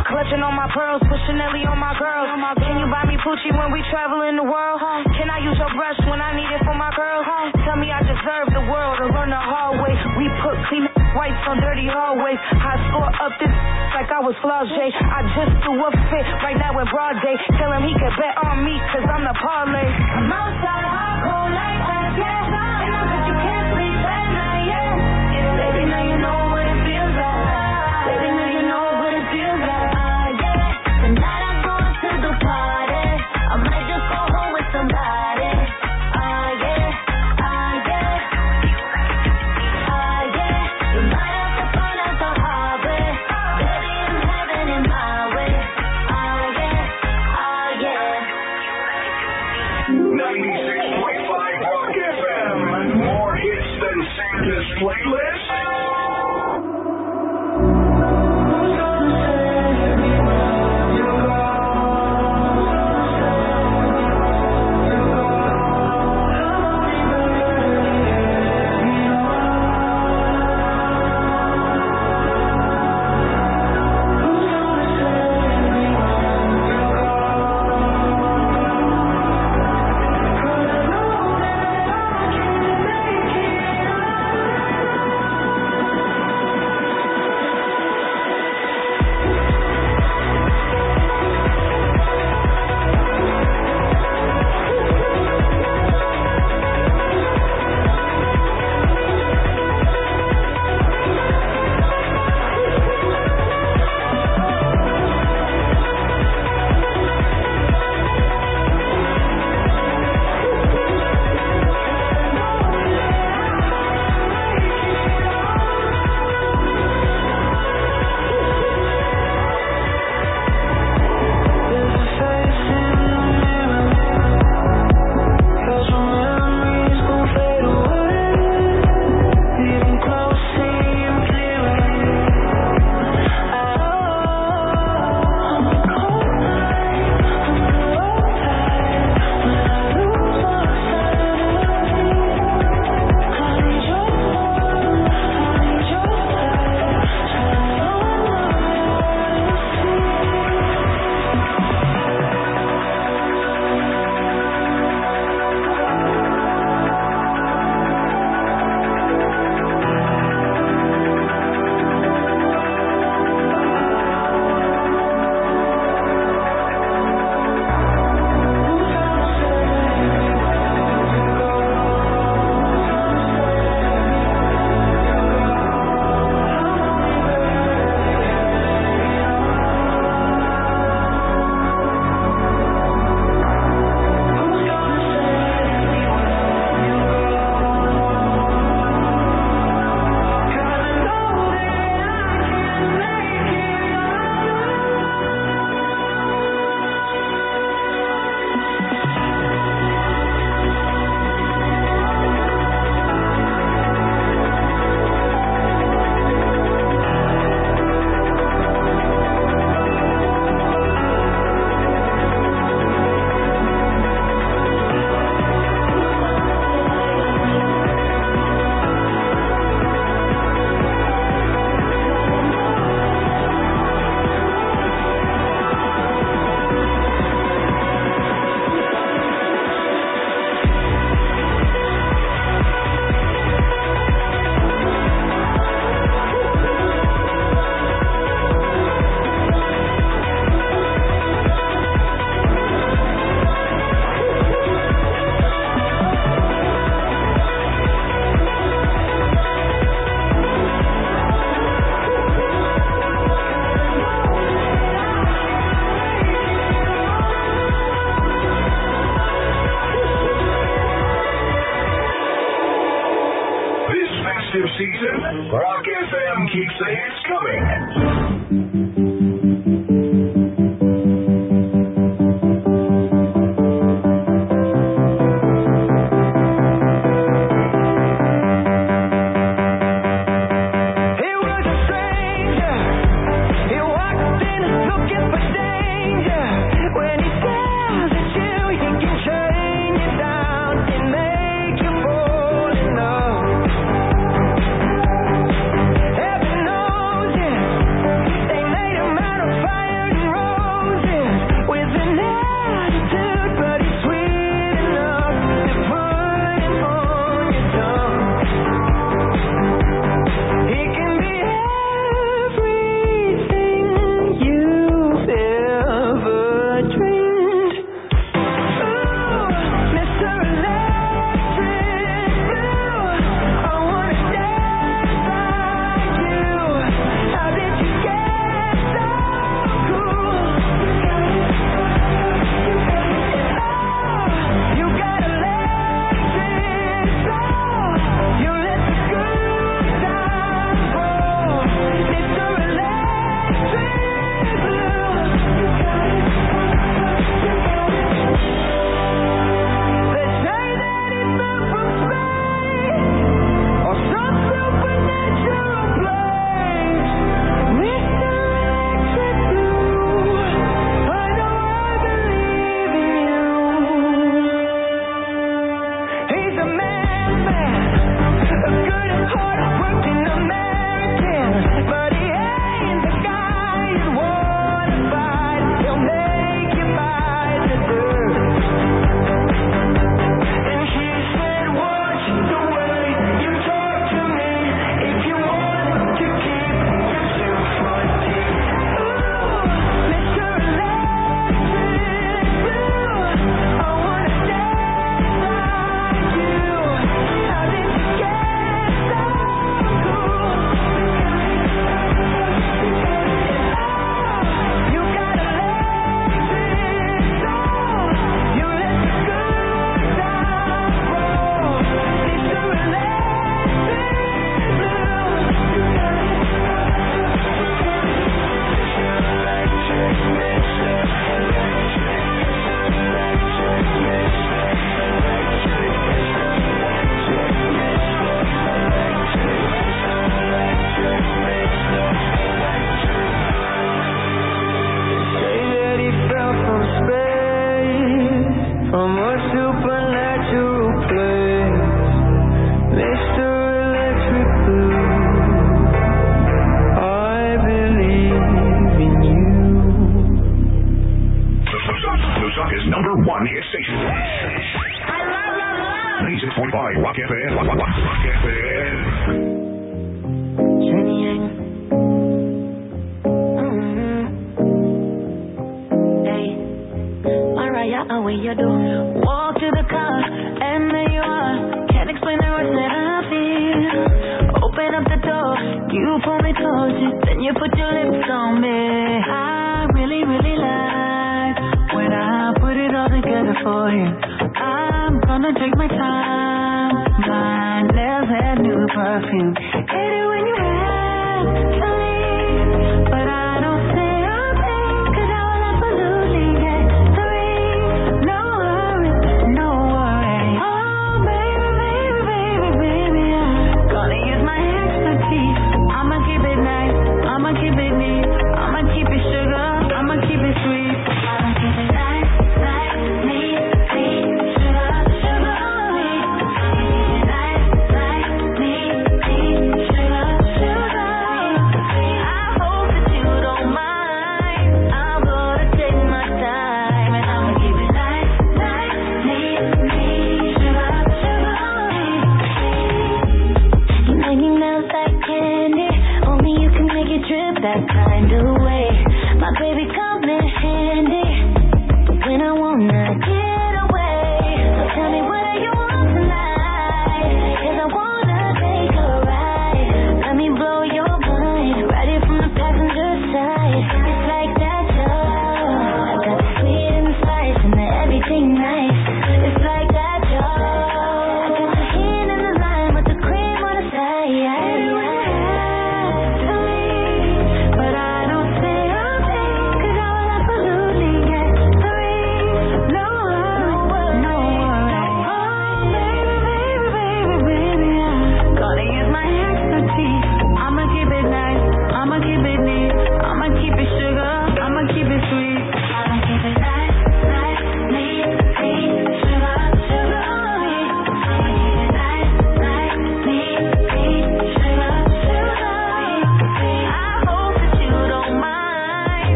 Clutching on my pearls, pushing Nelly on my girls. Can you buy me Poochie when we travel in the world? Can I use your brush when I need it for my girl? Tell me I deserve the world to learn the hard way. We put clean whites on dirty hallways. I score up this like I was Flaugier. I just threw a fit right now in broad day. Tell him he can bet on me cause I'm the parlay. I'm outside hardcore like that, yeah. And I bet you can't sleep at night, yeah. Baby, now you know what it feels like. Baby, now you know what it feels like. Yeah. Tonight I'm going to the party. I might just go home with somebody. You might have to find out the hard way. Baby, I'm having it my way. 96.5 Rock FM. way you do. Walk to the car, and there you are. Can't explain the words that I feel. Open up the door, you pull me towards you, then you put your lips on me. I really, really like when I put it all together for you. I'm gonna take my time, my nails and new perfume. Hate it when you act, tell me